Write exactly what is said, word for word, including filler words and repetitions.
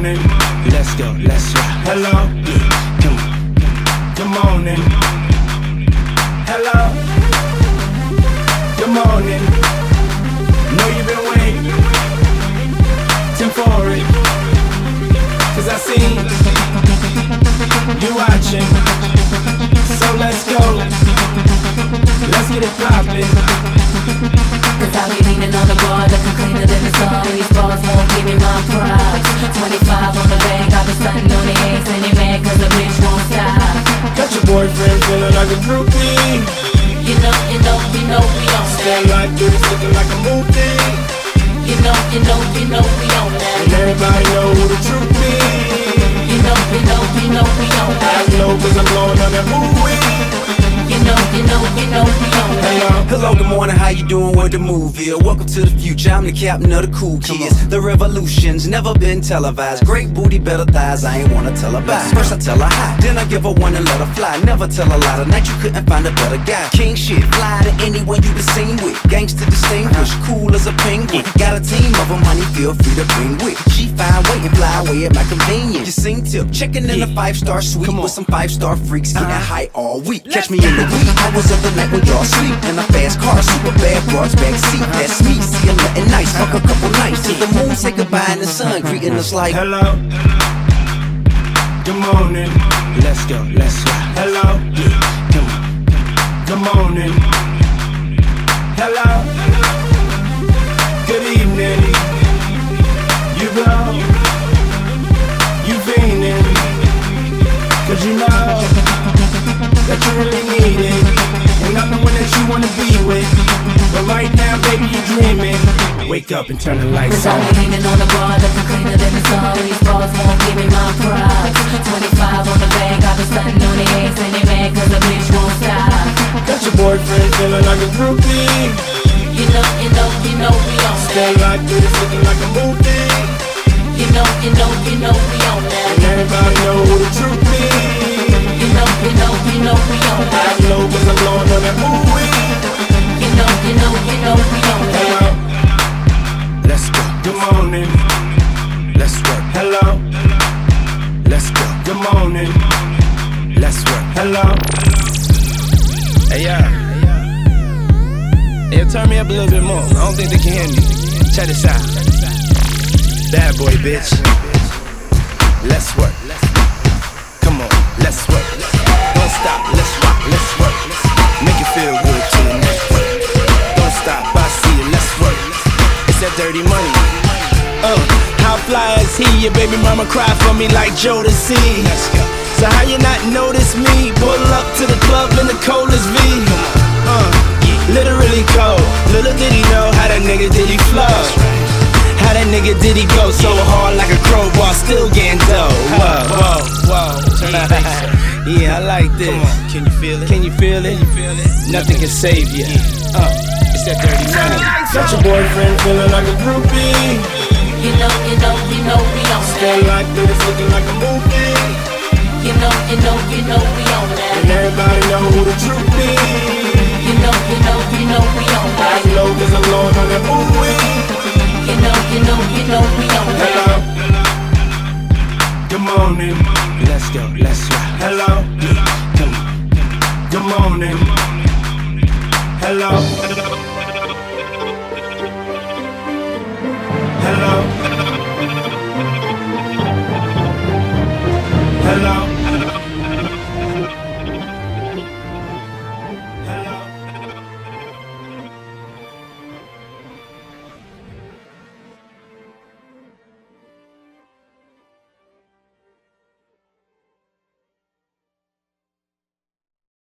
morning. Let's go, let's rock. Hello. Come on. Good morning. Hello. Good morning. Know you've been waiting for it, cause I see you watching. So let's go. Let's get it poppin'. Cause I be leaning on the bar, looking cleaner than the sun. These bars won't give me my props. Twenty-five on the bank, I've been stunting on the eggs. And they mad cause the bitch won't stop. Got your boyfriend feeling like a groupie. You know, you know, you know we on that. Stand like this, looking like a movie. You know, you know, you know we on that. And everybody know who the truth be. You know, you know, you know we on that. I know cause I'm blowing on that movie. You know, you know, you know we on that. Hello. Hello, good morning, how you doing? What the move is? Welcome to the future, I'm the captain of the cool kids. The revolution's never been televised. Great booty, better thighs, I ain't wanna tell her bye. First I tell her hi, then I give her one and let her fly. Never tell a lie, tonight you couldn't find a better guy. King shit, fly to anyone you been seen with. Gangsta distinguished, cool as a penguin. Got a team of them, honey, feel free to bring with. She fine, wait and fly away at my convenience. You sing tip, checking in a five-star suite with some five-star freaks getting high all week. Catch me in the wee hours of the night when y'all sleep. In a fast car, super bad broads backseat. That's me, see I'm nothing nice. Fuck a couple nights till the moon say goodbye and the sun greeting us like hello. Good morning. Let's go, let's rock. Hello. Come on. Good morning. Hello. Good evening. You blow. You fiending. Cause you know that you really need it. And I'm the one that you wanna be with. But right now, baby, you dreaming. Wake up and turn the lights Cause on. I'm leaning on the bar, looking cleaner than the sun. These bars won't give me my props. Twenty-five on the bank, I've been stunting on the eggs. And they mad cause the bitch won't stop. Got your boyfriend feeling like a groupie. You know, you know, you know we on that. Stand like this, looking like a movie. You know, you know, you know we on that. And everybody know who the truth be. You know, you know, you know we on I that. know cause I'm blowing on that movie. You know, you know, you know we on that. Hello. Let's go. Good morning. Let's work. Hello. Let's go. Good morning. Let's work. Hello. Hey, yeah. Hey, turn me up a little bit more. I don't think they can hear me. Check this out. Bad boy, bitch. Let's work. Come on, let's work. Don't stop, let's rock, let's work. Make it feel good to the next work. Don't stop, I see it, let's work. It's that dirty money. Uh, how fly is he? Your baby mama cry for me like Jodeci. Let's go. So how you not notice me? Pull up to the club in the coldest V. Uh, literally cold. Little did he know how that nigga did he flow. How that nigga did he go so hard like a crowbar, still getting dough. Whoa, whoa, whoa. Turn that bass up. Yeah, I like this. Come on, can you feel it? Can you feel it? Can you feel it? Nothing can save you. Uh, it's that dirty money. Got your boyfriend feeling like a groupie. You know, you know, you know we on Stand that. like this, looking like a movie. You know, you know, you know we on And that. everybody know who the truth be. You know, you know, you know we on I that. know cause I'm blowing on that movie. You know, you know, you know we on Hello. that. Good morning. Let's go, let's rock. Hello. Come on. Good morning. Hello.